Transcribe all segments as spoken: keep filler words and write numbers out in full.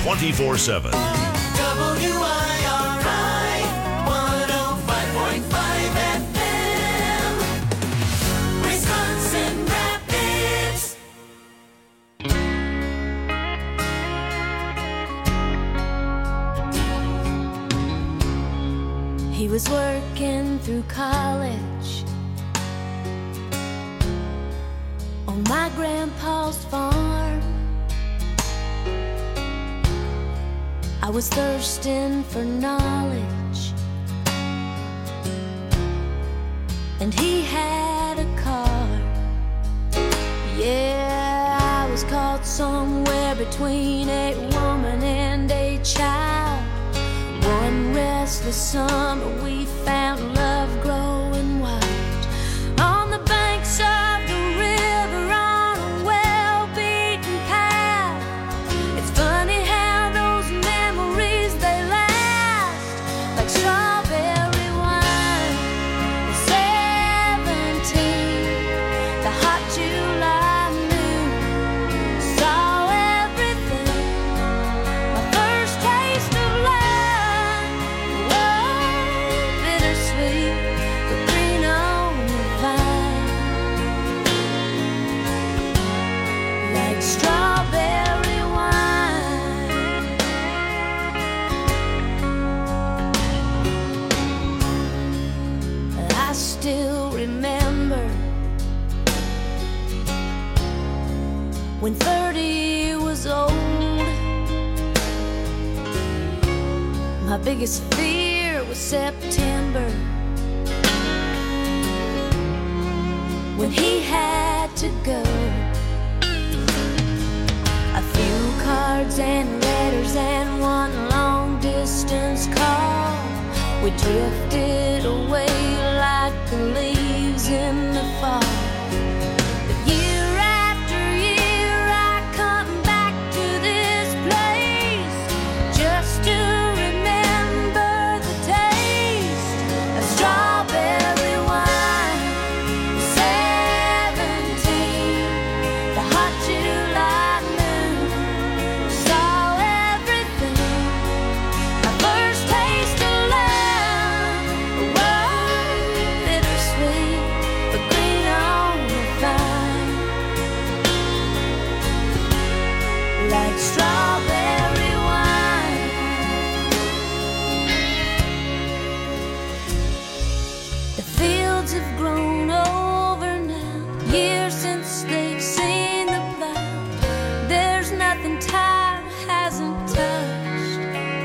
twenty-four seven. W I R I one oh five point five F M, Wisconsin Rapids. He was working through college on my grandpa's farm. I was thirsting for knowledge, and he had a car. Yeah, I was caught somewhere between a woman and a child. One restless summer we found love growing wild on the banks of the river on a well-beaten path. It's funny how those memories, they last like strawberry wine. Seventeen, the hot July noon, saw everything. My first taste of love, whoa, bittersweet, but green on the vine, like strawberry wine. I still remember when thirty was old. My biggest fear was September, when he had to go. A few cards and letters and one long distance call. We drifted away like the leaves in the fall. But year after year I come back to this place just to remember the taste of strawberry wine. Seventeen, the hot July moon, saw everything. My first taste of love, whoa, bittersweet, but green on the vine, like strawberry wine. The fields have grown over now, years since they've seen the plow. There's nothing time hasn't touched.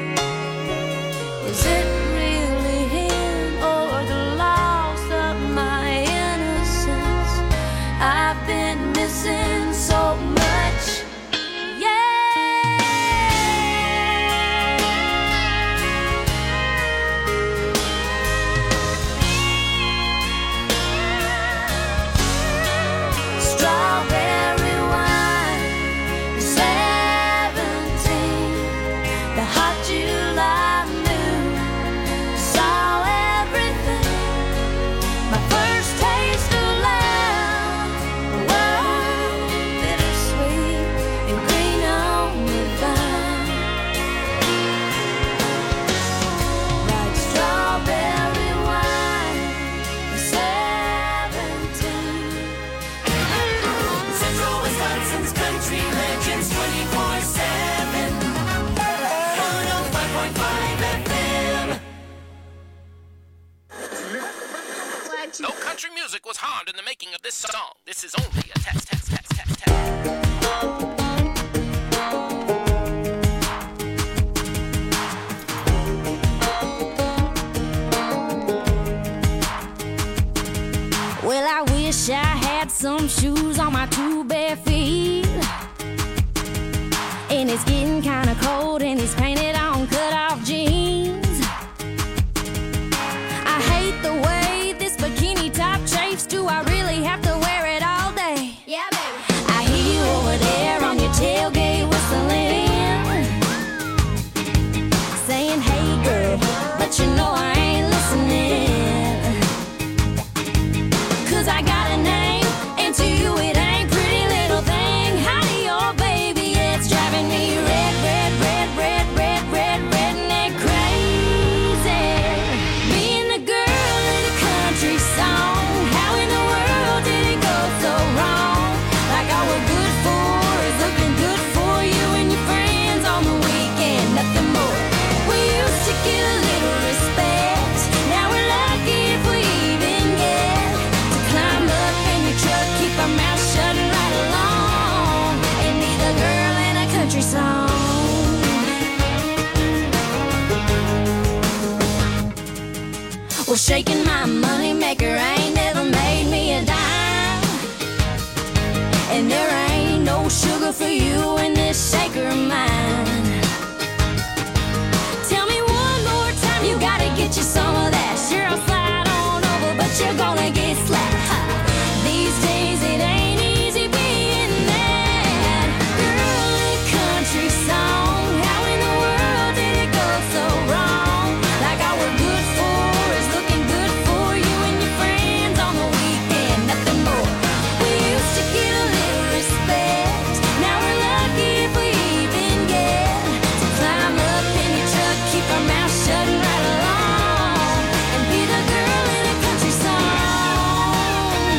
Is it really him or the loss of my innocence? I've been missing so much. Strawberry wine, seventeen, the hot July moon, saw everything. My first taste of love, whoa, bittersweet and green on the vine, like strawberry wine, seventeen. Central Wisconsin's country legends twenty-four seven, one oh five point five F M. No country music was harmed in the making of this song. This is only a test, test, test, test, test. Well, I wish I had some shoes on my two bare feet. And it's getting kinda cold and he's painted on cut-off jeans. I hate the way this bikini top chafes. Do I really have to wear it all day? Yeah, baby. I hear you over there on your tailgate whistling, saying, hey girl, but you know I ain't listening. 'Cause I got a name, and to you it ain't pretty little thing. Howdy, oh baby, it's driving me red, red, red Well, shaking my money maker ain't never made me a dime. And there ain't no sugar for you in this shaker of mine. Tell me one more time, you gotta get you some of that. Sure, I'll slide on over, but you're gonna get slapped. Ha. These days it ain't easy being that girl in a country song. How in the world did it go so wrong? Like all we're good for is looking good for you and your friends on the weekend, nothing more. We used to get a little respect. Now we're lucky if we even get to climb up in your truck, keep our mouth shut and ride along and be the girl in a country song.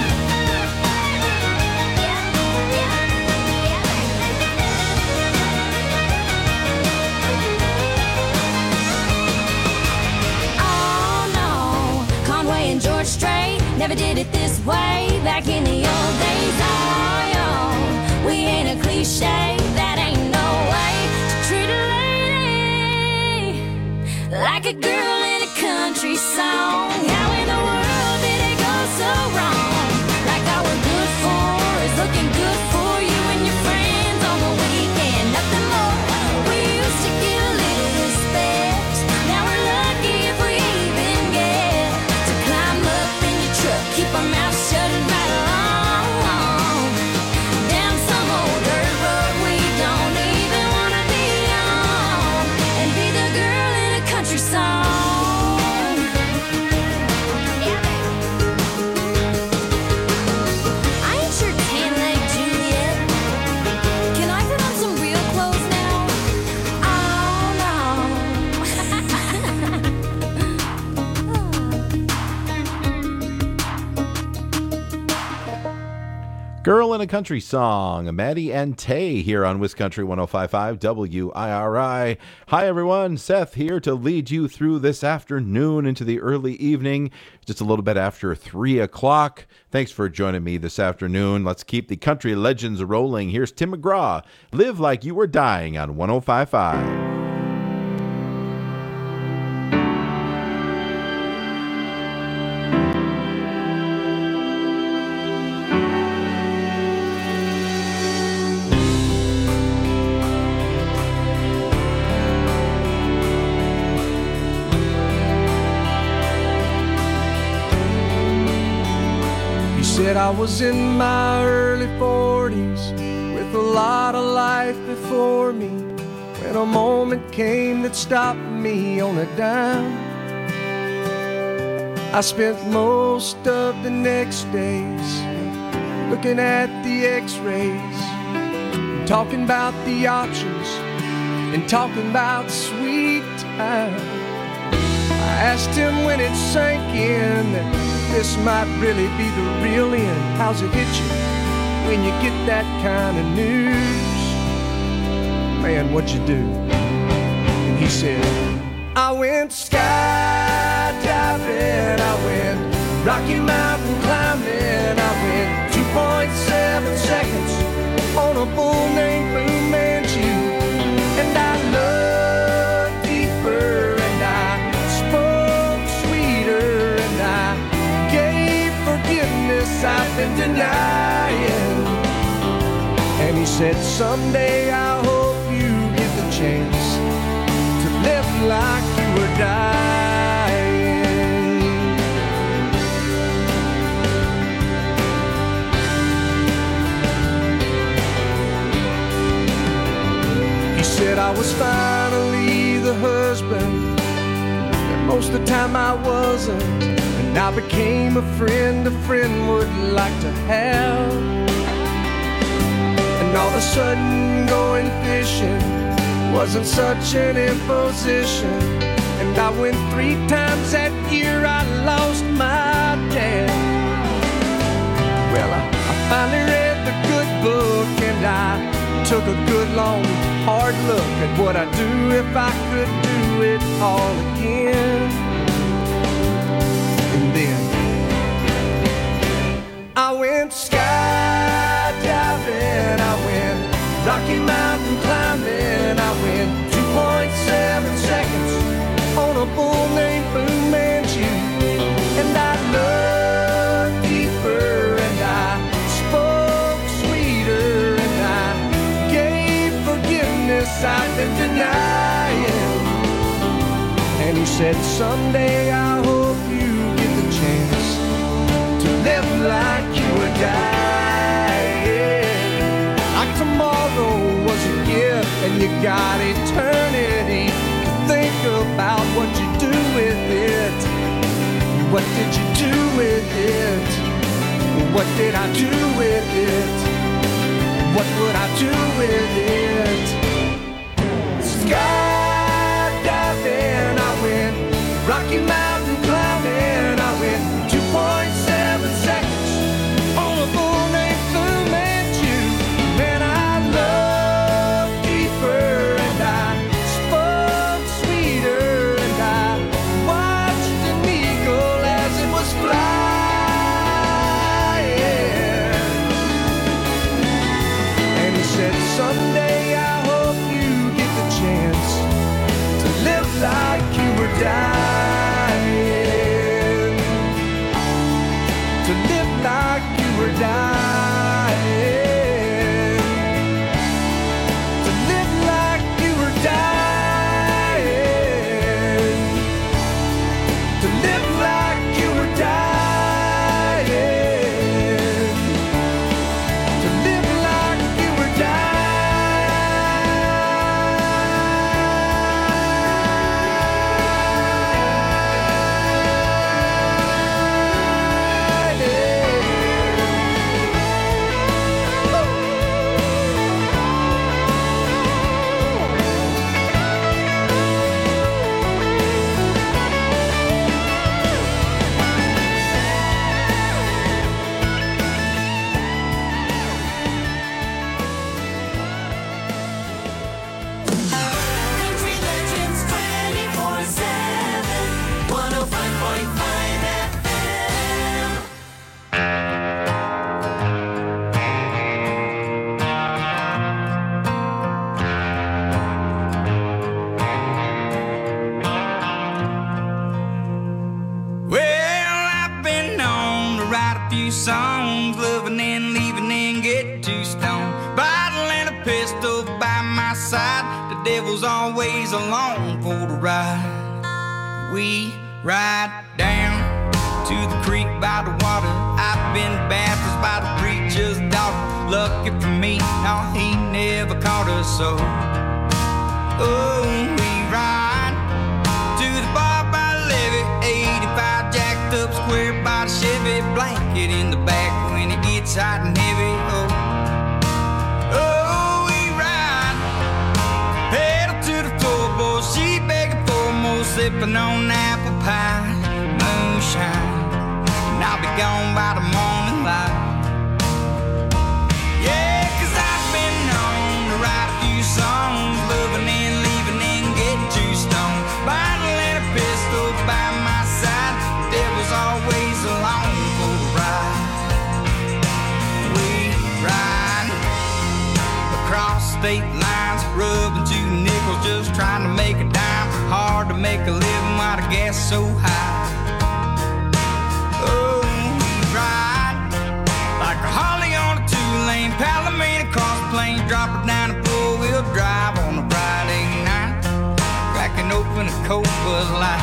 Oh no, Conway and George Strait never did it this way back in the old days. Oh, yo, we ain't a cliche, that ain't no way to treat a lady like a girl in a country song. How in the world did it go so wrong? Like all we're good for is looking good for you and your friends on the weekend, nothing more. We used to get a little respect. Now we're lucky if we even get to climb up in your truck, keep our mouth shut and ride along down some old dirt road we don't even wanna be on and be the girl in a country song. I ain't your tan leg Juliet. Can I put on some real clothes now? Girl in a Country Song, Maddie and Tay here on Wiscountry one oh five point five W I R I. Hi everyone, Seth here to lead you through this afternoon into the early evening, just a little bit after three o'clock. Thanks for joining me this afternoon. Let's keep the country legends rolling. Here's Tim McGraw, Live Like You Were Dying on one oh five point five. Said I was in my early forties with a lot of life before me when a moment came that stopped me on a dime. I spent most of the next days looking at the x-rays, talking about the options and talking about sweet time. I asked him when it sank in that this might really be the real end. How's it hit you when you get that kind of news? Man, what'd you do? And he said, I went skydiving, I went Rocky Mountain climbing, I went two point seven seconds on a bull named Fu Manchu. And I looked deeper and I spoke sweeter and I gave forgiveness I've been denying. And he said, someday I hope you get the chance to live like you were dying. He said I was finally the husband that most of the time I wasn't, and I became a friend a friend would like to have. And all of a sudden going fishing wasn't such an imposition. And I went three times that year, I lost my dad. Well, I, I finally read the good book and I took a good long hard look at what I'd do if I could do it all again. And then I went skydiving, I went Rocky Mountain climbing, I went two point seven seconds on a bull named Fu Manchu. said, someday I hope you get the chance to live like you were dying. Like tomorrow was a gift and you got eternity to think about what you do with it. What did you do with it? What did I do with it? What would I do with it? Skydiving, I went Rocky Mountain climbing, I went two point seven seconds on a bull named Fu Manchu. Man, I loved deeper and I spoke sweeter and I watched an eagle as it was flying. And he said, someday I hope you get the chance to live like you were dying. To live like you were dying. To live like you were dying. To live like you were dying. To live like you were Country Legends twenty-four seven, one oh five point five F M. Well, I've been known to write a few songs, loving and leaving and get too stoned. Bottle and a pistol by my side, the devil's always along for the ride. We ride down to the creek by the water. I've been baptized by the preacher's daughter. Lucky for me, no, he never caught us so. Oh, we ride to the bar by the levee, eighty-five jacked up square by the Chevy, blanket in the back when it gets hot and heavy. Oh, oh, we ride, pedal to the floorboard, she begging for more, sipping on apple pie, moonshine, and I'll be gone by the morning light. Yeah, 'cause I've been known to write a few songs, loving and leaving and get too stoned. Bottle and a pistol by my side, the devil's always along for the ride. We ride across state lines, rubbing two nickels, just trying to make a dime. Hard to make a living while the gas is so high. Oh, we ride like a Harley on a two-lane Palomino cross plains, drop it down a four-wheel drive on a Friday night, cracking open a cold Bud Light.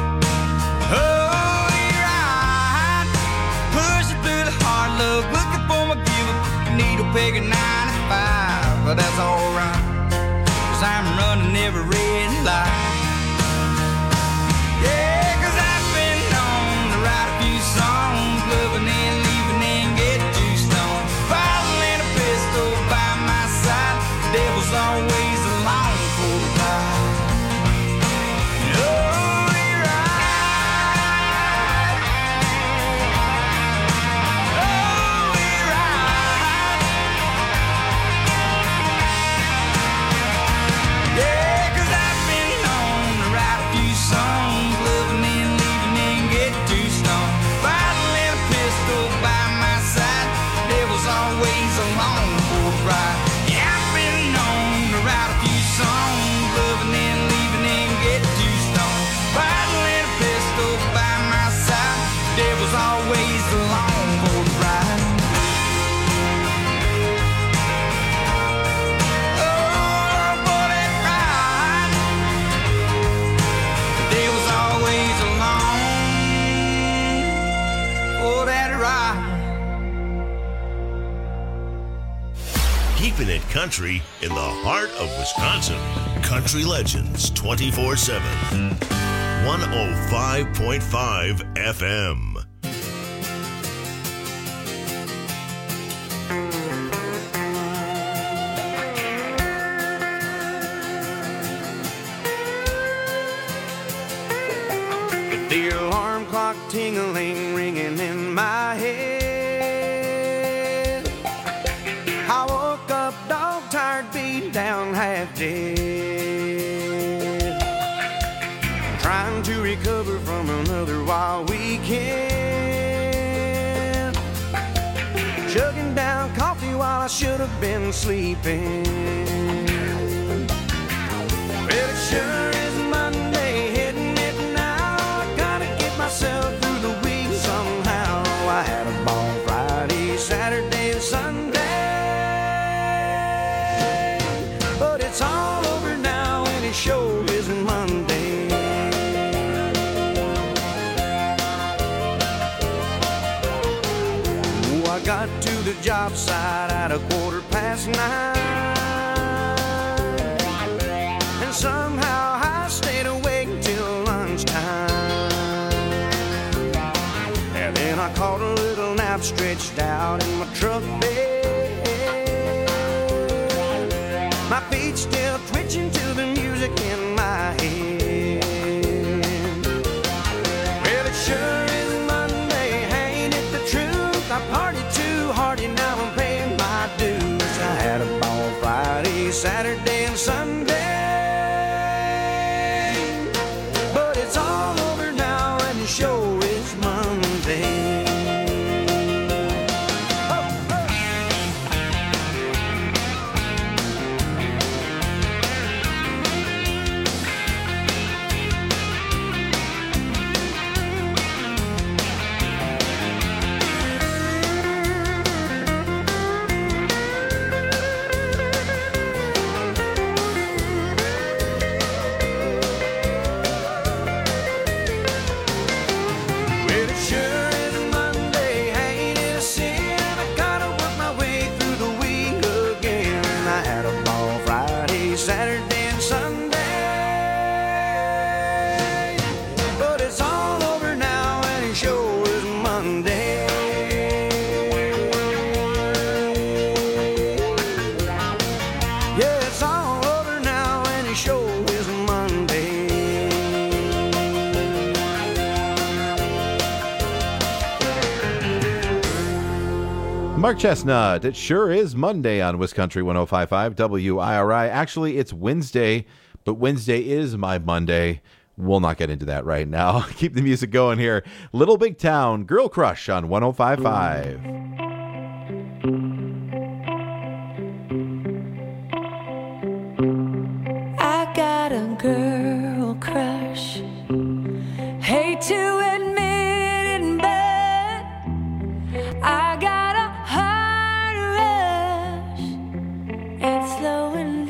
Oh, we ride, pushing through the hard luck, looking for my give-up, needle peg at ninety-five, but that's alright, 'cause I'm running every red light. Yeah, 'cause I've been known to write a few songs, loving and leaving and get too stoned. Bottle and a pistol by my side, the devil's always along for the ride. Oh, we ride. Oh, we ride. Yeah, 'cause I've been known country in the heart of Wisconsin. Country Legends twenty-four seven. one oh five point five F M. The alarm clock tingling, ringing in my head. I woke up dog tired, beat down, half dead. Trying to recover from another wild weekend. Chugging down coffee while I should have been sleeping. Well, it sure is Monday, hitting it now. I gotta get myself through the week somehow. I had a ball Friday, Saturday, and Sunday. But it's all over now, and it sure isn't Monday. Oh, I got to the job site at a quarter past nine. And somehow I stayed awake till lunchtime. And then I caught a little nap stretched out in my truck bed. My feet still twitching to the music in my head. Well, it sure is Monday, ain't it the truth? I partied too hard and now I'm paying my dues. I had a ball Friday, Saturday, and Sunday. But it's all over now and it sure is Monday. Well, it sure is Monday, ain't it a sin? I gotta work my way through the week again. I had a ball Friday, Saturday, and Sunday. But it's all over now and it sure is Monday. Yeah, it's all over now and it sure is Monday. Mark Chestnut, it sure is Monday on Wiscountry one oh five point five W I R I. Actually, it's Wednesday, but Wednesday is my Monday. We'll not get into that right now. Keep the music going here. Little Big Town, Girl Crush on one oh five point five. I got a girl crush. Hate to admit it, but I got a heart rush. It's slowing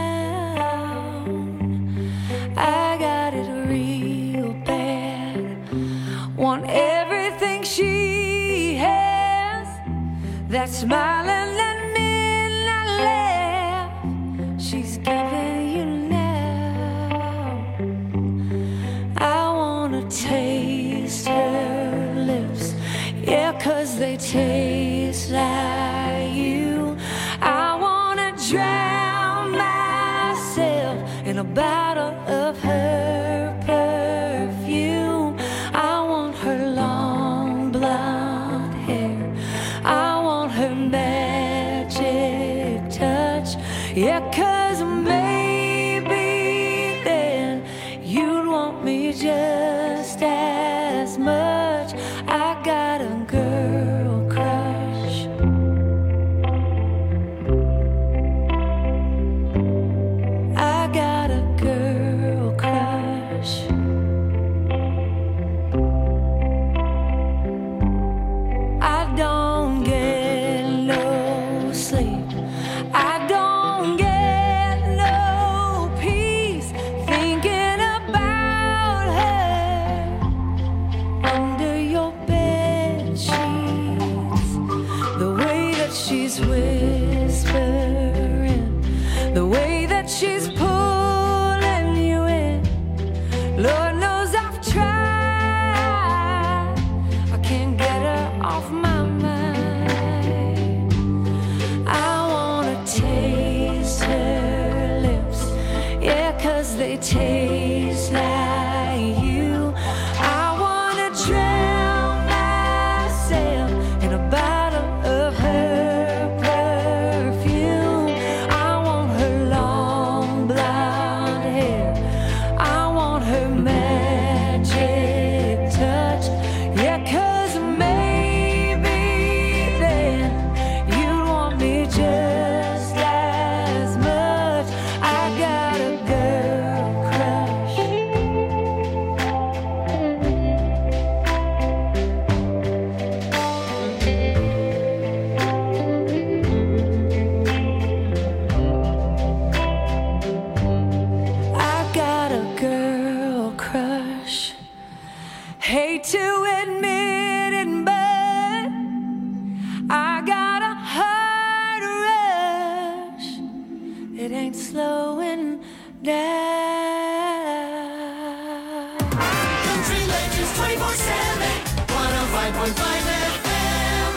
down. I got it real bad. Want everything she has. That smiling and midnight laugh she's giving you now. I wanna taste her lips, yeah, 'cause they taste like you. I wanna drown myself in a bottle of her perfume. I want her long blonde hair. I want her back. 'cause they taste like you. I wanna drown myself in a bottle of her perfume. I want her long blonde hair. I want her magic touch. Yeah, 'cause maybe then you'd want me just as much. I got a girl crush. I got a girl crush. Hate to admit it, but I got a heart rush. It ain't slowing down. Country Legends twenty-four seven, one oh five point five F M.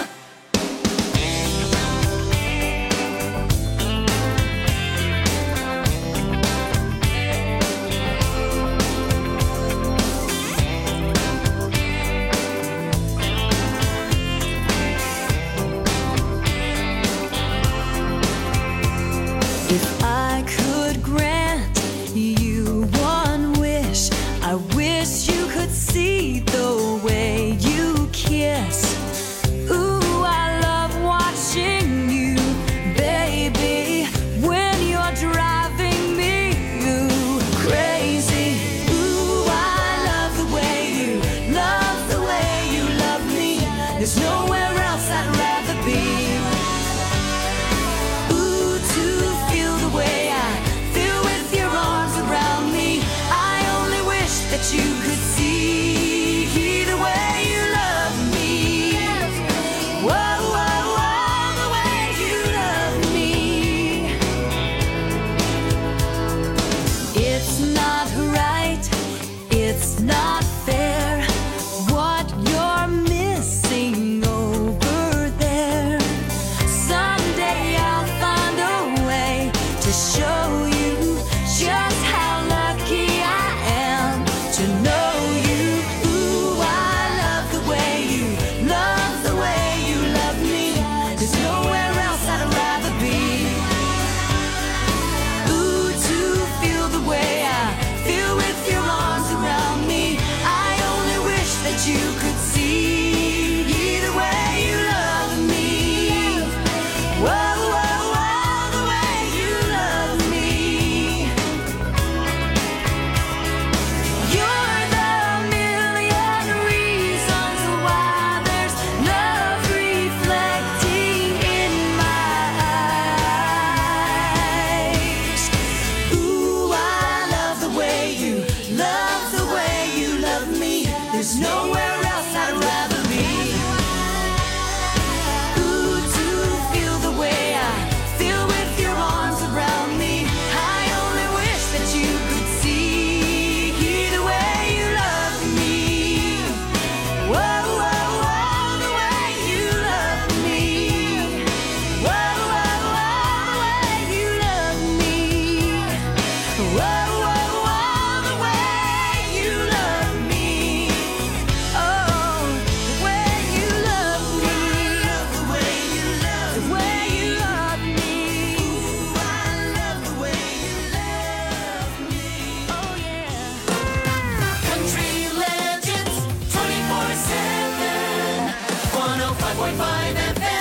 If I could grant you one wish, I wish you could see the way you kiss. Ooh, I love watching you, baby, when you're driving me ooh, crazy. Ooh, I love the way you, love the way you love me. There's nowhere else I'd rather be. Ooh, to feel the way I feel with your arms around me. I only wish that you could see the way you love me. Whoa, whoa, whoa, the way you love me. It's not right, it's not fair, what you're missing over there. Someday I'll find a way to show you just how lucky I am to know you. Ooh, I love the way you love the way you love me. There's nowhere else I'd rather be. Ooh, to feel the way I feel with your arms around me. I only wish that you could see the way you love me. Whoa, whoa, whoa, the way you love me. You're the million reasons why there's love reflecting in my eyes. Ooh, I love the way you love the way you love me. There's nowhere else I'd rather be. Ooh, to feel the way I feel with your arms around me. I only wish that you could see the way you love me. Whoa, whoa, whoa, the way you love me. Whoa, whoa, whoa, the way you love me. Whoa, whoa, whoa, the way you love me. Oh, the way you love me. The way you love the way you love me. Ooh, I love the way you love me. Oh yeah. Country Legends twenty-four seven, one oh five point five F M.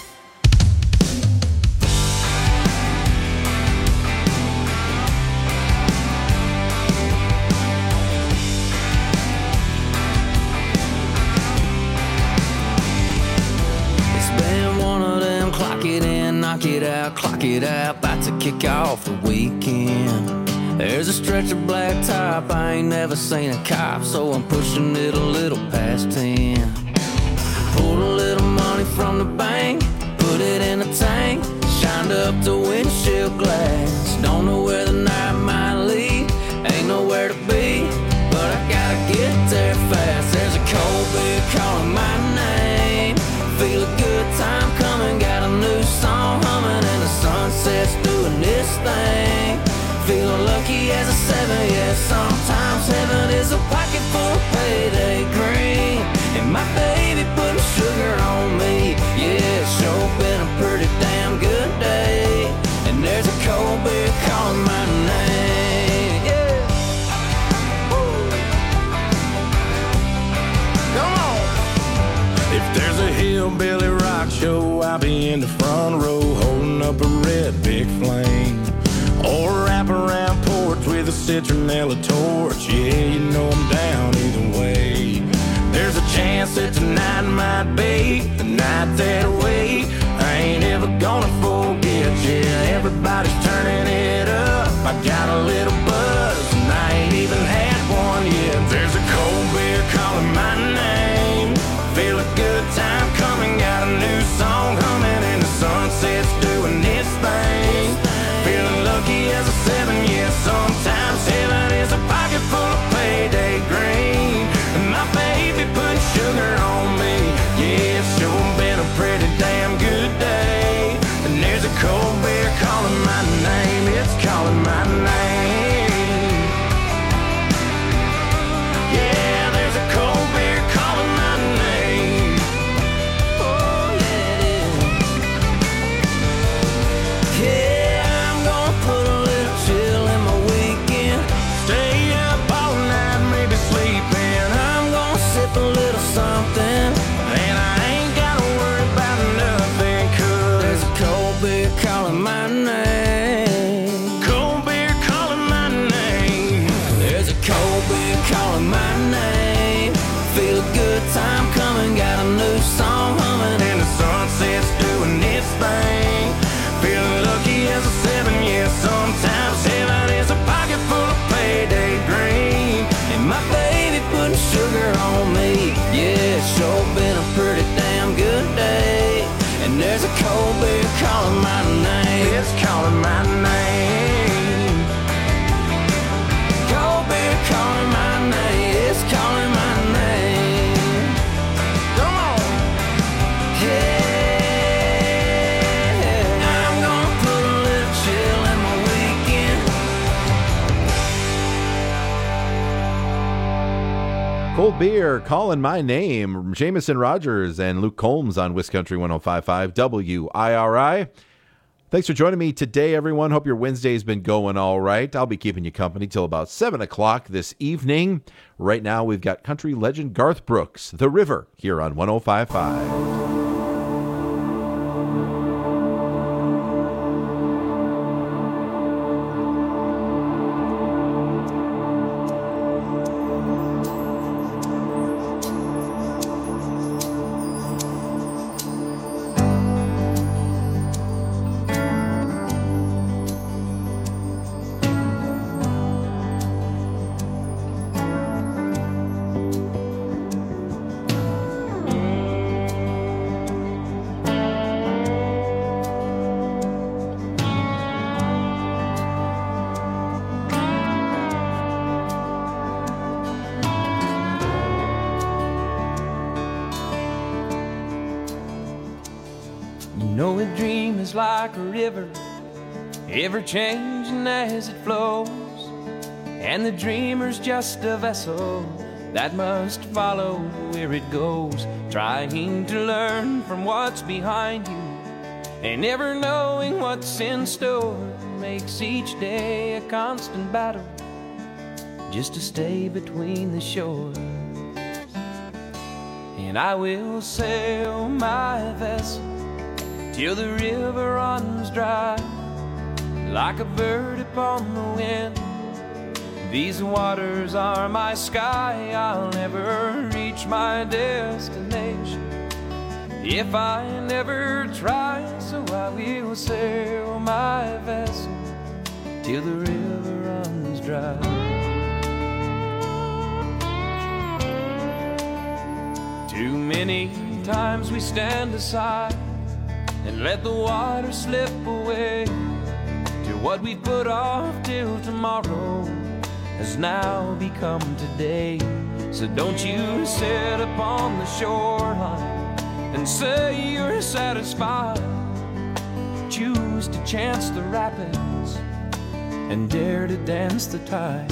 It's been one of them clock it in, knock it out, clock it out, about to kick off the weekend. There's a stretch of black top, I ain't never seen a cop, so I'm pushing it a little past ten. Pulled a little money from the bank, put it in a tank, shined up the windshield glass. Don't know where the night might lead, ain't nowhere to be, but I gotta get there fast. There's a cold beer calling my name, feel a good time coming, got a new song humming, and the sunset's doing this thing. Feeling lucky as a in the front row holding up a red big flame. Or wrap around porch with a citronella torch. Yeah, you know I'm down either way. There's a chance that tonight might be the night that way I ain't ever gonna forget. Yeah, everybody's turning it up. I got a little buzz and I ain't even had one yet. There's a cold beer calling my name. Feel a good time coming, got a new song humming, and the sunset's doing its thing. Feeling lucky as a seven, yeah, sometimes heaven is a pocket full of payday green. And my baby putting sugar on me, yeah, it's sure been a pretty damn good day. And there's a cold beer calling my name, it's calling my name. Yeah, there's a cold beer calling my name. Oh, yeah, it is. Yeah, I'm gonna put a little chill in my weekend. Stay up all night, maybe sleeping. I'm gonna sip a little something, and I ain't gotta worry about nothing, 'cause there's a cold beer calling my name. Cold beer calling my name. There's a cold beer calling my name. Feel a good time coming, got a new song humming, and the sunset's doing its thing. Feeling lucky as a seven, yeah, sometimes heaven is a pocket full of payday green. And my baby putting sugar on me, yeah, it's sure been a pretty damn good day. And there's a cold beer calling my name, it's calling my name. Cold beer calling my name, it's calling my name. Come on. Yeah, I'm gonna put a little chill in my weekend. Cold beer calling my name. Jameson Rogers and Luke Combs on West Country one oh five point five W I R I. Thanks for joining me today, everyone. Hope your Wednesday's been going all right. I'll be keeping you company till about seven o'clock this evening. Right now, we've got country legend Garth Brooks, The River, here on one oh five point five. know a dream is like a river, ever changing as it flows, and the dreamer's just a vessel that must follow where it goes, trying to learn from what's behind you, and never knowing what's in store makes each day a constant battle just to stay between the shores. And I will sail my vessel till the river runs dry, like a bird upon the wind. These waters are my sky, I'll never reach my destination if I never try. So I will sail my vessel till the river runs dry. Too many times we stand aside and let the water slip away, to what we put off till tomorrow has now become today. So don't you sit upon the shoreline and say you're satisfied. Choose to chance the rapids and dare to dance the tide.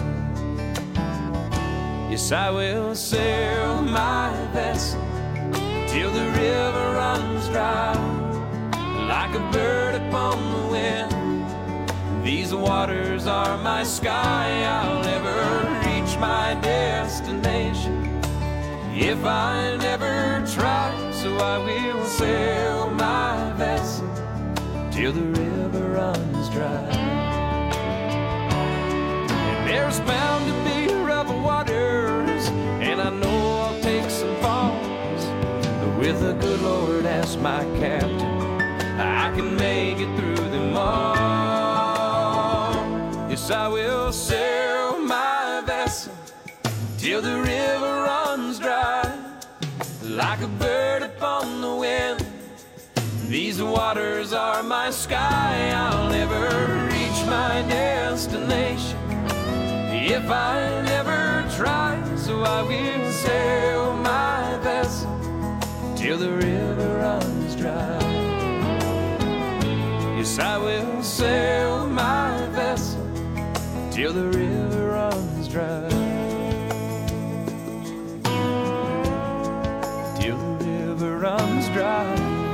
Yes, I will sail my vessel till the river runs dry, like a bird upon the wind. These waters are my sky, I'll never reach my destination if I never try. So I will sail my vessel till the river runs dry. And there's bound to be rough waters, and I know I'll take some falls, but with the good Lord as my captain, I can make it through them all. Yes, I will sail my vessel till the river runs dry. Like a bird upon the wind, these waters are my sky. I'll never reach my destination if I never try. So I will sail my vessel till the river runs dry. Yes, I will sail my vessel till the river runs dry. Till the river runs dry.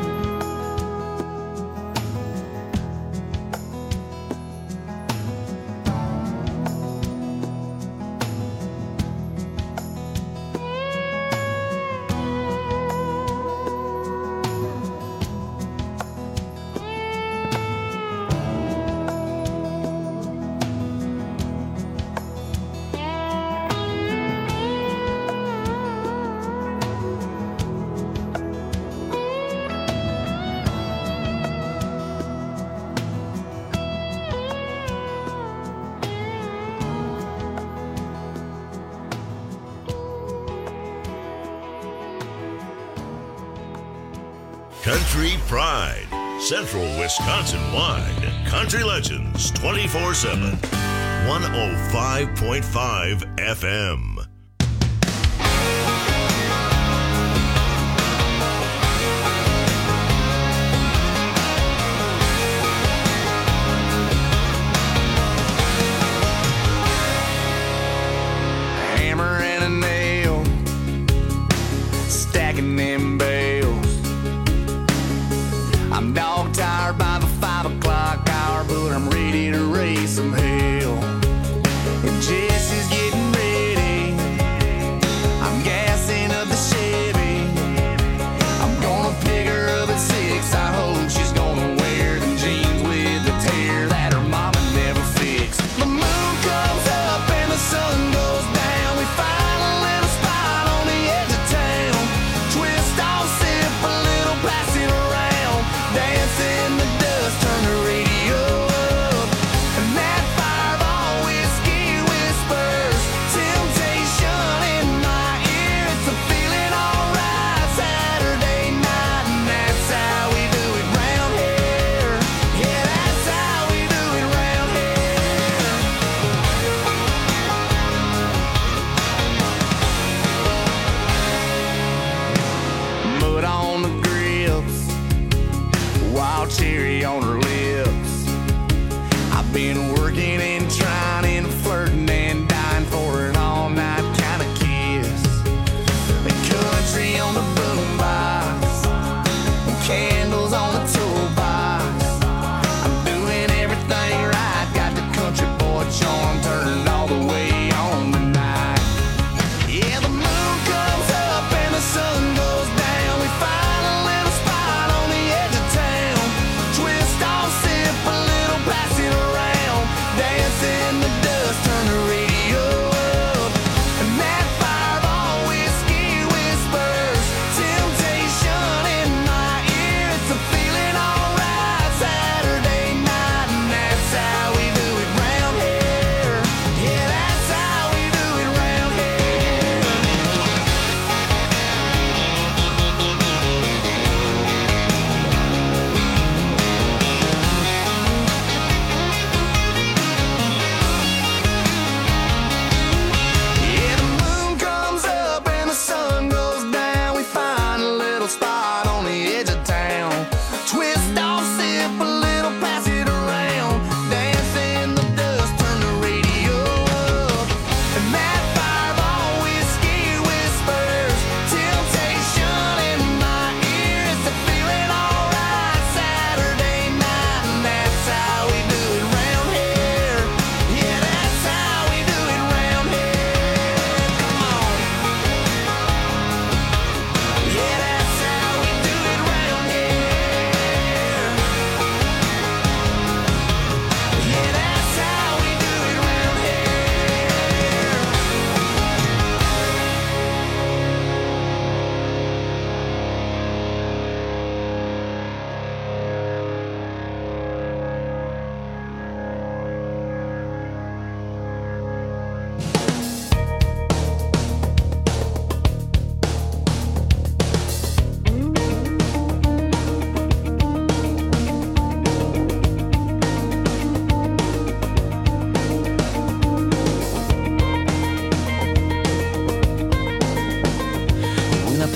Country Pride, Central Wisconsin wide. Country Legends twenty-four seven. one oh five point five F M. Hammer and a nail, stacking them bales. I'm dog tired by the five o'clock hour, but I'm ready to raise some hell. And Jesse's getting ready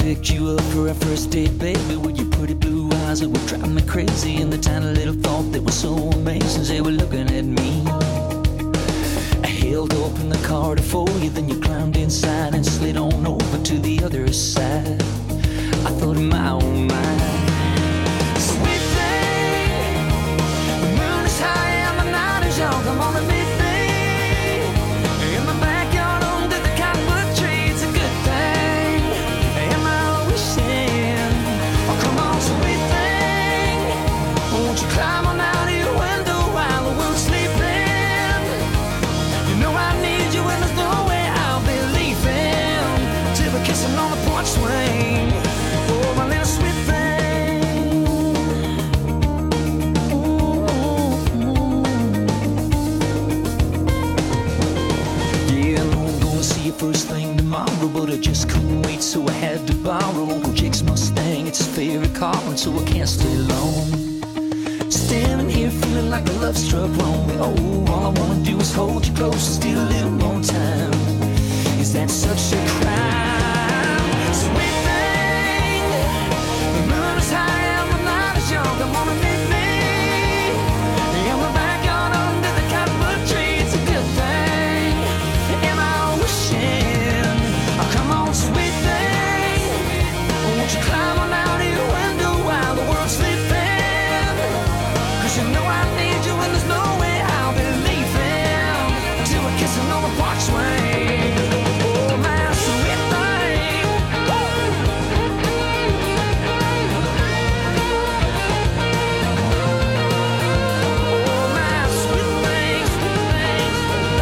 picked you up for our first date, baby, with your pretty blue eyes that were driving me crazy, and the tiny little thought that was so amazing, they were looking at me. I held open the car to for you, then you climbed inside and slid on over to the other side. I thought in my own mind, sweet thing, the moon is high and the night is young. Come on and meet me in the backyard under the cottonwood tree. It's a good thing. Am I wishing? Oh, come on, sweet thing, won't you climb on out of your window while the world's sleeping? You know I need you and there's no way I'll be leaving till we're kissing on the porch swing. Oh, my little sweet thing. Yeah, I know I'm gonna see you first thing tomorrow, but I just couldn't wait, so I had to borrow Uncle Jake's Mustang. It's his favorite car, and so I can't stay long. Standing here feeling like a love struck wrong. Oh, all I wanna do is hold you close and steal a little more time. Is that such a crime? Sweet thing, the moon is high and the night is young. Come on and meet me in the backyard under the cottonwood tree. It's a good thing. Am I wishing? Oh, come on, sweet thing, won't you climb on out of your window while the world's sleeping? 'Cause you know I need you and there's no way I'll be leaving till we're kissing on the porch swing. Oh, my sweet thing. Oh, my sweet thing, sweet thing, sweet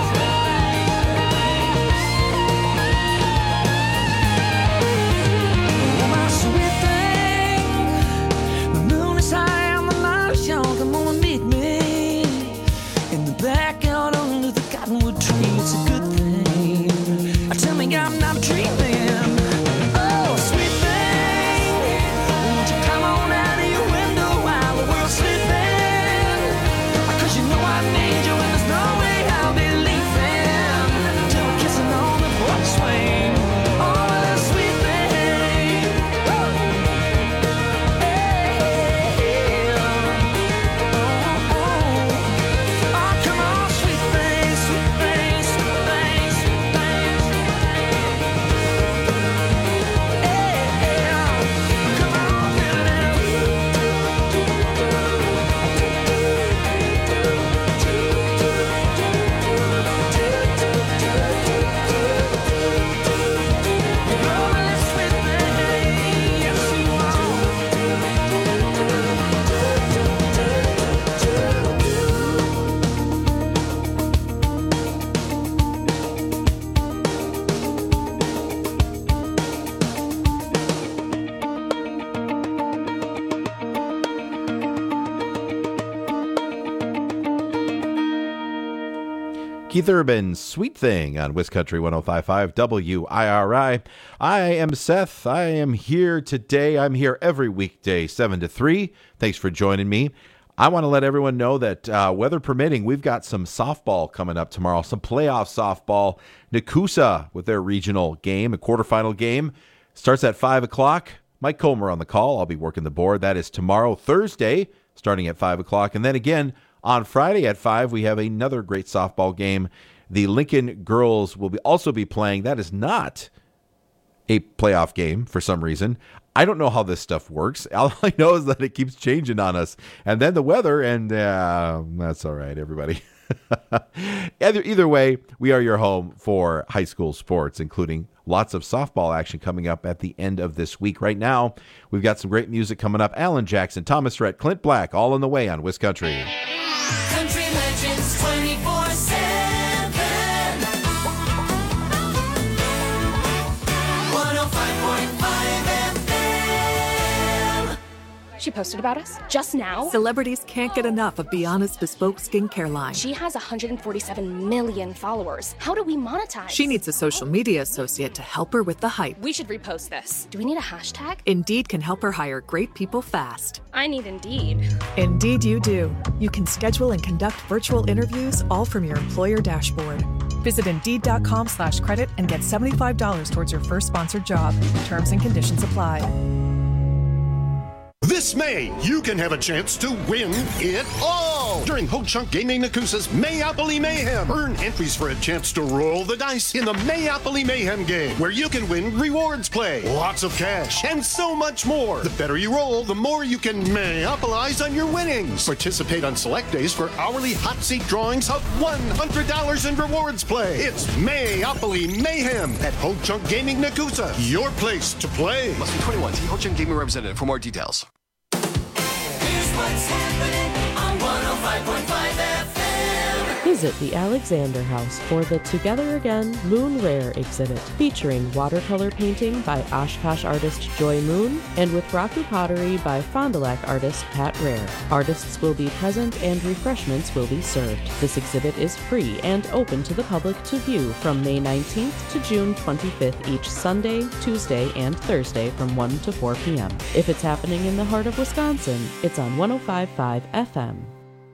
thing. Oh, my sweet thing. The moon is high and the night is young. Come on and meet me in the backyard under the cottonwood tree. It's a good thing. Tell me I'm not dreaming. Oh, sweet thing, won't you come on out of your window while the world's sleeping? 'Cause you know I need you and there's no way I'll be leaving till we're kissing on the porch swing. Oh, that sweet thing. Woo! Hey, oh, oh. Oh, come on, sweet thing, sweet thing, sweet thing, sweet thing. Hey, come on, Keith Urban, Sweet Thing on Wiz Country one oh five point five W I R I. I am Seth. I am here today. I'm here every weekday, seven to three. Thanks for joining me. I want to let everyone know that uh, weather permitting, we've got some softball coming up tomorrow, some playoff softball. Nakusa with their regional game, a quarterfinal game, starts at five o'clock. Mike Comer on the call. I'll be working the board. That is tomorrow, Thursday, starting at five o'clock. And then again, on Friday at five, we have another great softball game. The Lincoln girls will be also be playing. That is not a playoff game for some reason. I don't know how this stuff works. All I know is that it keeps changing on us. And then the weather, and uh, that's all right, everybody. either, either way, we are your home for high school sports, including lots of softball action coming up at the end of this week. Right now, we've got some great music coming up. Alan Jackson, Thomas Rhett, Clint Black, all on the way on Wiz Country. Country Legends twenty-four seven. one oh five point five F M. She posted about us just now. Celebrities can't get enough of Biana's bespoke skincare line. She has one hundred forty-seven million followers. How do we monetize? She needs a social media associate to help her with the hype. We should repost this. Do we need a hashtag? Indeed can help her hire great people fast. I need Indeed. Indeed you do. You can schedule and conduct virtual interviews all from your employer dashboard. Visit Indeed.com slash credit and get seventy-five dollars towards your first sponsored job. Terms and conditions apply. This May, you can have a chance to win it all during Ho Chunk Gaming Nakusa's Mayopoly Mayhem. Earn entries for a chance to roll the dice in the Mayopoly Mayhem game, where you can win rewards play, lots of cash, and so much more. The better you roll, the more you can Mayopolize on your winnings. Participate on select days for hourly hot seat drawings of one hundred dollars in rewards play. It's Mayopoly Mayhem at Ho Chunk Gaming Nakusa, your place to play. Must be twenty-one. See Ho Chunk Gaming representative for more details. What's happening on one oh five point five F M? Visit the Alexander House for the Together Again Moon Rare exhibit, featuring watercolor painting by Oshkosh artist Joy Moon and with Raku pottery by Fond du Lac artist Pat Rare. Artists will be present and refreshments will be served. This exhibit is free and open to the public to view from May nineteenth to June twenty-fifth each Sunday, Tuesday, and Thursday from one to four p.m. If it's happening in the heart of Wisconsin, it's on one oh five point five F M.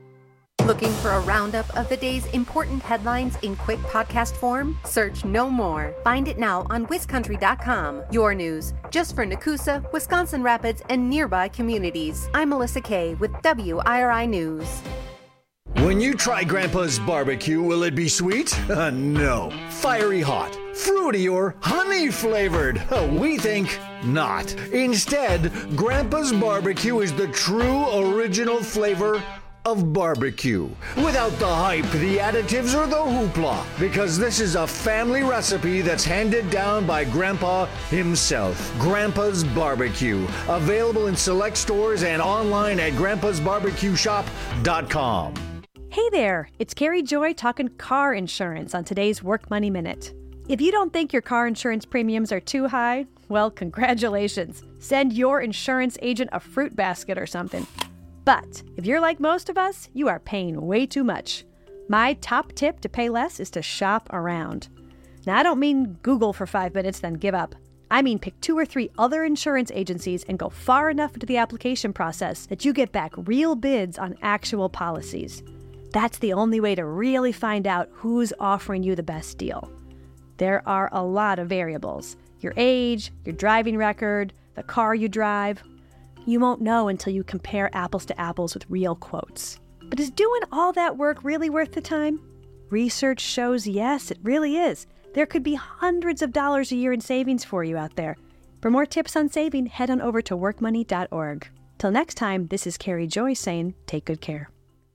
Looking for a roundup of the day's important headlines in quick podcast form? Search No More. Find it now on wiscountry dot com. Your news, just for Nakusa, Wisconsin Rapids, and nearby communities. I'm Melissa Kay with W I R I News. When you try Grandpa's barbecue, will it be sweet? Uh, no. Fiery hot, fruity, or honey flavored? Uh, we think not. Instead, Grandpa's barbecue is the true original flavor of barbecue, without the hype, the additives, or the hoopla, because this is a family recipe that's handed down by Grandpa himself. Grandpa's Barbecue, available in select stores and online at grandpas barbecue shop dot com. Hey there, it's Carrie Joy talking car insurance on today's Work Money Minute. If you don't think your car insurance premiums are too high, well, congratulations. Send your insurance agent a fruit basket or something. But if you're like most of us, you are paying way too much. My top tip to pay less is to shop around. Now, I don't mean Google for five minutes, then give up. I mean pick two or three other insurance agencies and go far enough into the application process that you get back real bids on actual policies. That's the only way to really find out who's offering you the best deal. There are a lot of variables. Your age, your driving record, the car you drive. You won't know until you compare apples to apples with real quotes. But is doing all that work really worth the time? Research shows yes, it really is. There could be hundreds of dollars a year in savings for you out there. For more tips on saving, head on over to work money dot org. Till next time, this is Carrie Joy saying, take good care.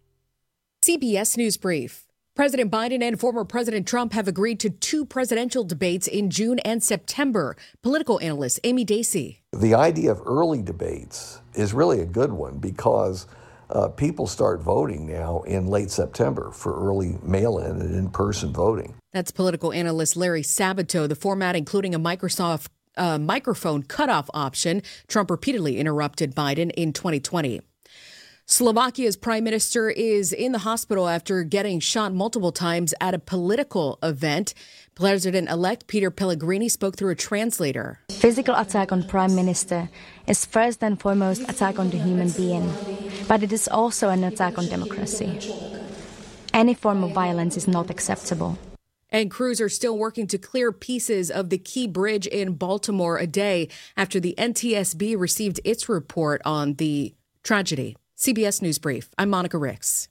C B S News Brief. President Biden and former President Trump have agreed to two presidential debates in June and September. Political analyst Amy Dacey. The idea of early debates is really a good one because uh, people start voting now in late September for early mail-in and in-person voting. That's political analyst Larry Sabato. The format including a Microsoft uh, microphone cutoff option. Trump repeatedly interrupted Biden in twenty twenty. Slovakia's prime minister is in the hospital after getting shot multiple times at a political event. President-elect Peter Pellegrini spoke through a translator. Physical attack on prime minister is first and foremost attack on the human being, but it is also an attack on democracy. Any form of violence is not acceptable. And crews are still working to clear pieces of the Key Bridge in Baltimore a day after the N T S B received its report on the tragedy. C B S News Brief. I'm Monica Ricks.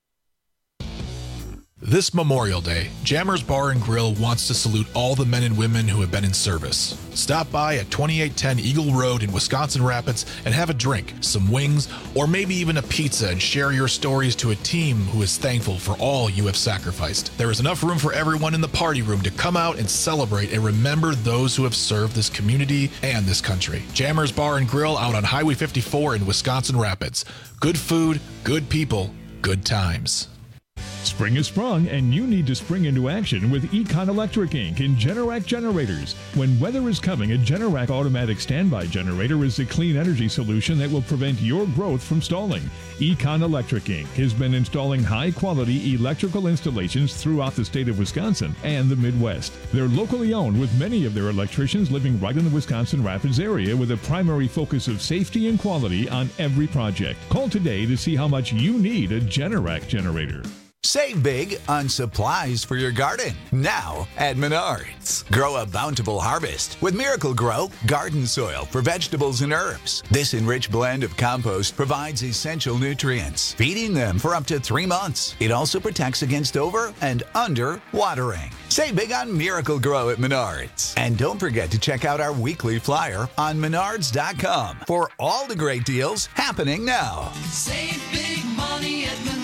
This Memorial Day, Jammers Bar and Grill wants to salute all the men and women who have been in service. Stop by at twenty-eight ten Eagle Road in Wisconsin Rapids and have a drink, some wings, or maybe even a pizza and share your stories to a team who is thankful for all you have sacrificed. There is enough room for everyone in the party room to come out and celebrate and remember those who have served this community and this country. Jammers Bar and Grill out on Highway fifty-four in Wisconsin Rapids. Good food, good people, good times. Spring has sprung, and you need to spring into action with Econ Electric Incorporated and Generac generators. When weather is coming, a Generac automatic standby generator is the clean energy solution that will prevent your growth from stalling. Econ Electric Incorporated has been installing high-quality electrical installations throughout the state of Wisconsin and the Midwest. They're locally owned, with many of their electricians living right in the Wisconsin Rapids area, with a primary focus of safety and quality on every project. Call today to see how much you need a Generac generator. Save big on supplies for your garden now at Menards. Grow a bountiful harvest with Miracle Grow garden soil for vegetables and herbs. This enriched blend of compost provides essential nutrients, feeding them for up to three months. It also protects against over and under watering. Save big on Miracle Grow at Menards. And don't forget to check out our weekly flyer on menards dot com for all the great deals happening now. Save big money at Menards.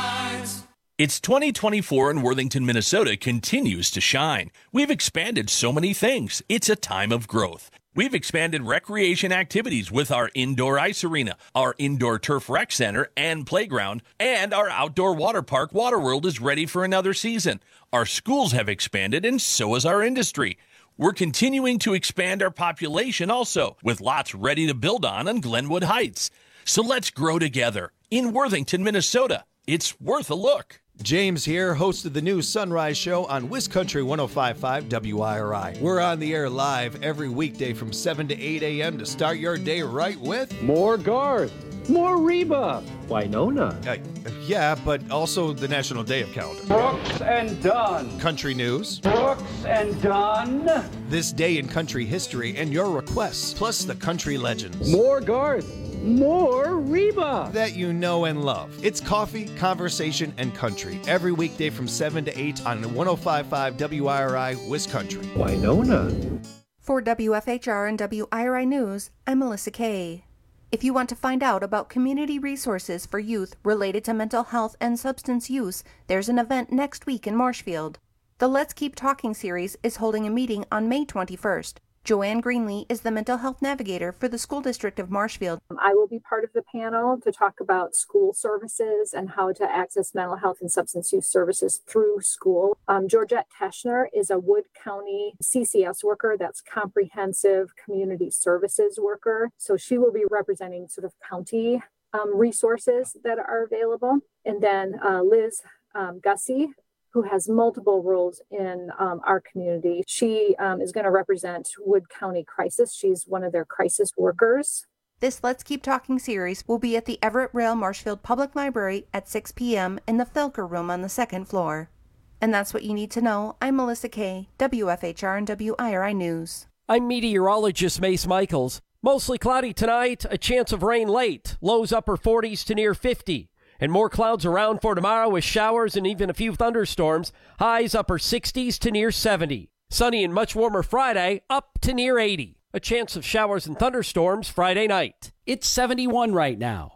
It's twenty twenty-four and Worthington, Minnesota continues to shine. We've expanded so many things. It's a time of growth. We've expanded recreation activities with our indoor ice arena, our indoor turf rec center and playground, and our outdoor water park, Waterworld, is ready for another season. Our schools have expanded, and so has our industry. We're continuing to expand our population also, with lots ready to build on on Glenwood Heights. So let's grow together in Worthington, Minnesota. It's worth a look. James here, host of the new Sunrise Show on WisCountry one oh five point five W I R I. We're on the air live every weekday from seven to eight a.m. to start your day right with more Garth, more Reba, Winona. Uh, yeah, but also the National Day of Calendar. Brooks and Dunn. Country news. Brooks and Dunn. This day in country history and your requests, plus the country legends. More Garth. More Reba that you know and love. It's coffee, conversation, and country every weekday from seven to eight on one oh five point five W I R I WisCountry. Winona. For W F H R and W I R I News, I'm Melissa Kay. If you want to find out about community resources for youth related to mental health and substance use, there's an event next week in Marshfield. The Let's Keep Talking series is holding a meeting on May twenty-first. Joanne Greenlee is the mental health navigator for the school district of Marshfield. I will be part of the panel to talk about school services and how to access mental health and substance use services through school. Um, Georgette Teschner is a Wood County C C S worker, that's Comprehensive Community Services worker. So she will be representing sort of county um, resources that are available. And then uh, Liz um, Gussie, who has multiple roles in um, our community. She um, is going to represent Wood County Crisis. She's one of their crisis workers. This Let's Keep Talking series will be at the Everett Rail Marshfield Public Library at six p.m. in the Felker Room on the second floor. And that's what you need to know. I'm Melissa Kay, W F H R and W I R I News. I'm meteorologist Mace Michaels. Mostly cloudy tonight, a chance of rain late. Lows upper forties to near fifty. And more clouds around for tomorrow with showers and even a few thunderstorms. Highs upper sixties to near seventy. Sunny and much warmer Friday, up to near eighty. A chance of showers and thunderstorms Friday night. It's seventy-one right now.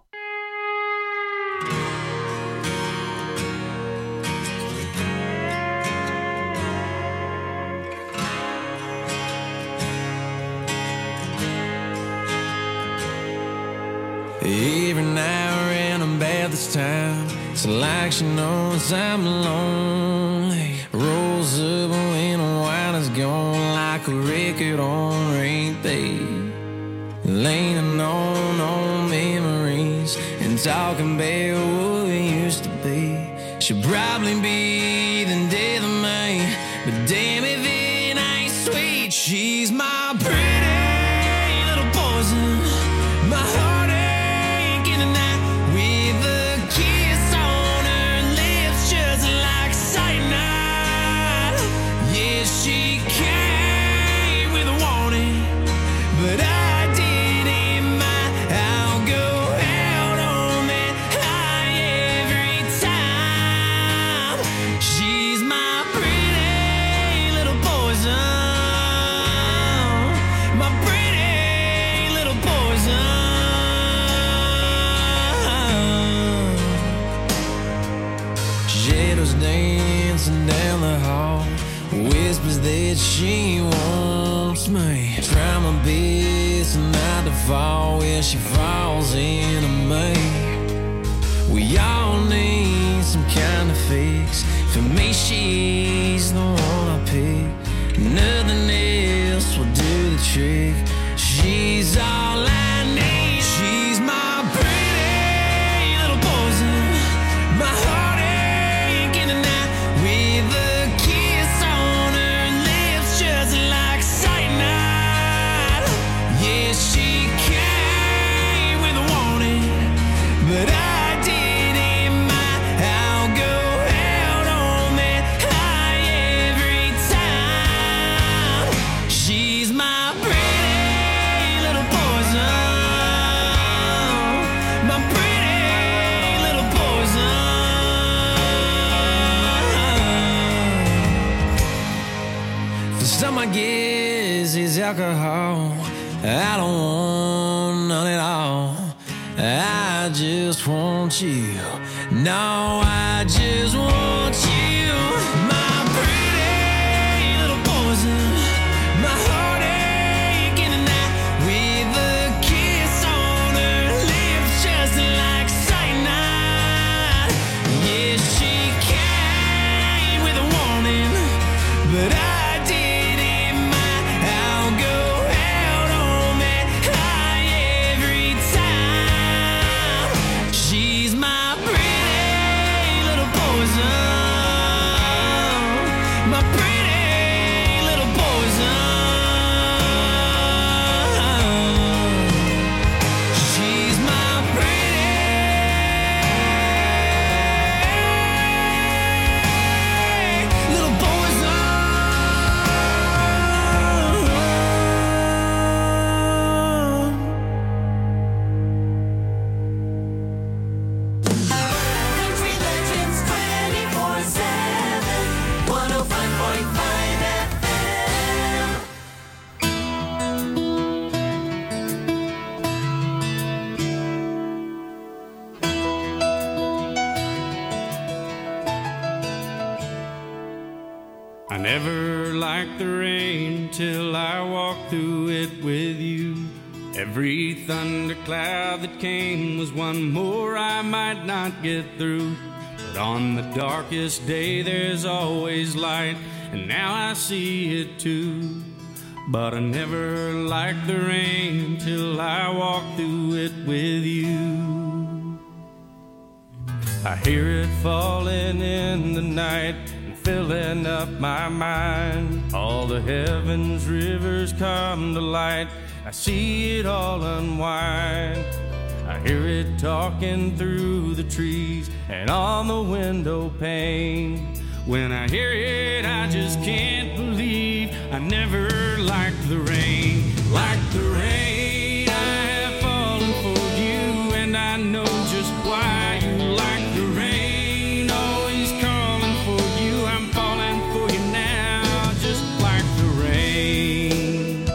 Every now and I'm bad this time. It's like she knows I'm lonely. Rolls up when the wine is gone, like a record on repeat. Leaning on old memories and talking about what we used to be. She'll probably be the death of me, but damn if it ain't sweet. She's my pretty little poison, my heart. She came with a warning, but I didn't mind. I'll go out on that high every time. She's my pretty little poison, my pretty little poison. Shadows dancing down the hall, whispers that she wants me. Try my best not to fall where she falls into me. We all need some kind of fix. For me, she's the one I pick. Nothing else will do the trick. She's all I need. She's my pretty little poison, my heartache in the night with a kiss on her lips, just like cyanide. Yeah, she came with a warning, but I didn't mind. I'll go Some I guess is alcohol. I don't want none at all. I just want you. No, I just want you. My pretty little poison. My heartache in the night. With a kiss on her lips just like cyanide. Yeah, she came with a warning, but I till I walk through it with you. Every thundercloud that came was one more I might not get through. But on the darkest day there's always light, and now I see it too. But I never liked the rain till I walk through it with you. I hear it falling in the night, filling up my mind. All the heavens rivers come to light. I see it all unwind. I hear it talking through the trees and on the window pane. When I hear it, I just can't believe I never liked the rain. Like the rain, I have fallen for you, and I know just why you like the rain. Always calling for you, I'm falling for you now, just like the rain.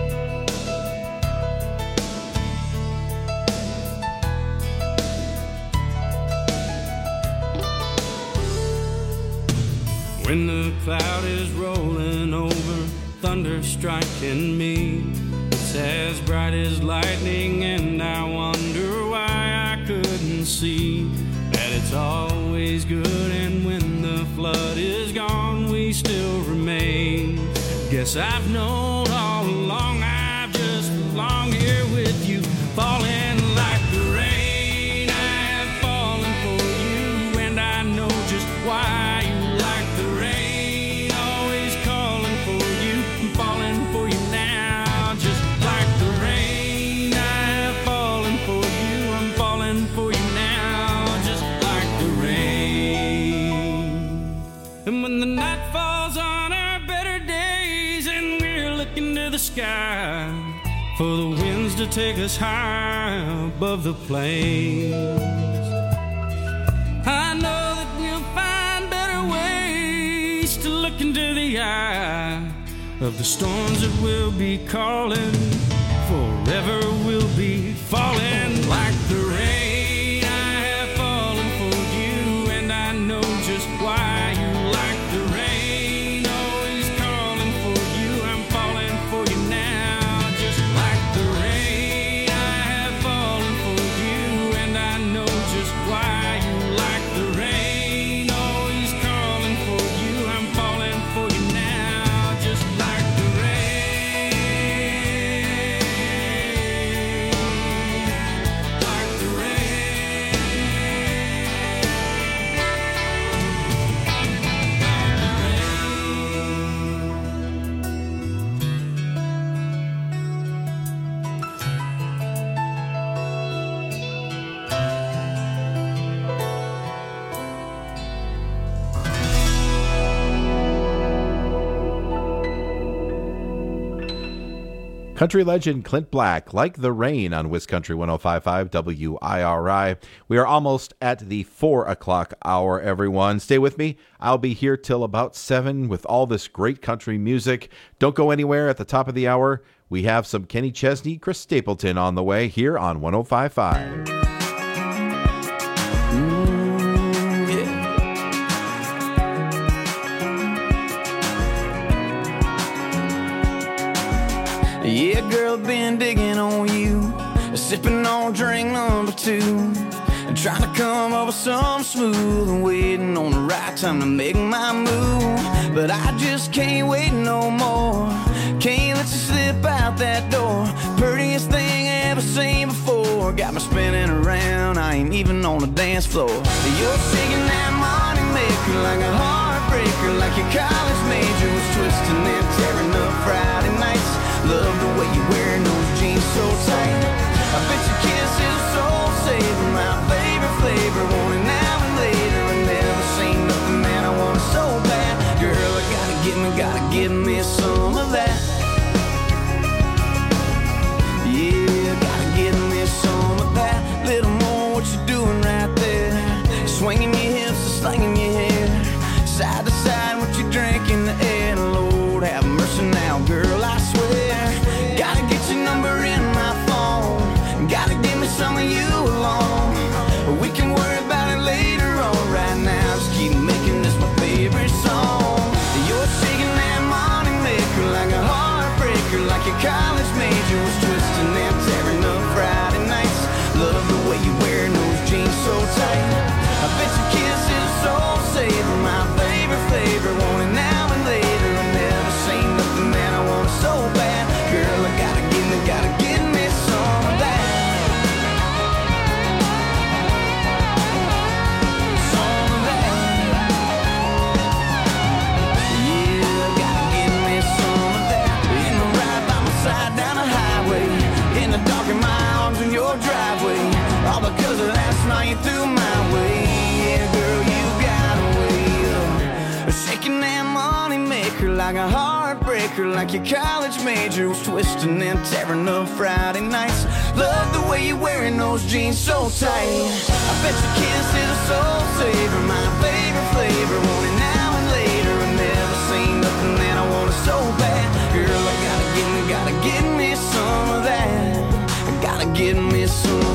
When the cloud is rolling over, thunder striking me, it's as bright as lightning, and I wonder why I couldn't see that it's always good, and when the flood is gone, we still remain. Guess I've known all along, I've just belonged here with you, falling like the rain. I have fallen for you, and I know just why you like the rain. Always calling for you, I'm falling for you now, just like the rain. I have fallen for you, I'm falling for you now, just like the rain. And when the night falls on our better days, and we're looking to the sky for the winds to take us high above the plains, I know that we'll find better ways to look into the eye of the storms that will be calling. Forever we'll be falling like the rain. I have fallen for you, and I know just why you like the rain. Always calling for you, I'm falling for you now, just like the rain. I have fallen for you, and I know just why you like the rain. Always calling for you, I'm falling for you now, just like the rain. Country legend Clint Black, Like the Rain on Wisconsin one oh five point five W I R I. We are almost at the four o'clock hour, everyone. Stay with me. I'll be here till about seven with all this great country music. Don't go anywhere. At the top of the hour, we have some Kenny Chesney, Chris Stapleton on the way here on one oh five point five. Mm, yeah. Yeah, girl, been digging on you, sipping on drink number two, trying to come up with something smooth and waiting on the right time to make my move. But I just can't wait no more. Can't let you slip out that door. Prettiest thing I ever seen before. Got me spinning around, I ain't even on the dance floor. You're shaking that money maker like a heartbreaker, like your college major was twisting and tearing up Friday nights. Love the way you're wearing those jeans so tight. I bet your kiss is a soul saver, my favorite flavor. Want it now and later, I never seen nothing that I want so bad. Girl, I gotta get me, gotta give me some of that. Yeah, gotta give me some of that. Little more what you doing right there. Swinging your hips and slinging your hair. Side to side, what you drink in the air. Lord, have mercy now, girl, I swear. Gotta get your number in my phone. Gotta give me some of you alone. We can worry about it later on. Right now, just keep making this my favorite song. You're shaking that money maker like a heartbreaker, like your college major was twisting and tearing up Friday nights. Love the way you wearing those jeans so tight. I bet your kiss is a soul saver, my favorite flavor. Want it now and later, I never seen nothing that I want so bad. Girl, I gotta give me, gotta give me some of that. Some of that. Yeah, gotta give me some of that. In the ride by my side down the highway, in the dark in my arms in your driveway. All because of last night you threw my way. Yeah, girl, you got a way of shaking that money maker like a heartbreaker, like your college major was twisting and tearing up Friday nights. Love the way you're wearing those jeans so tight. I bet your kiss is a soul saver, my favorite flavor. Want it now and later, I never seen nothing that I want so bad. Girl, I gotta give me, gotta give me some of that. I gotta give me some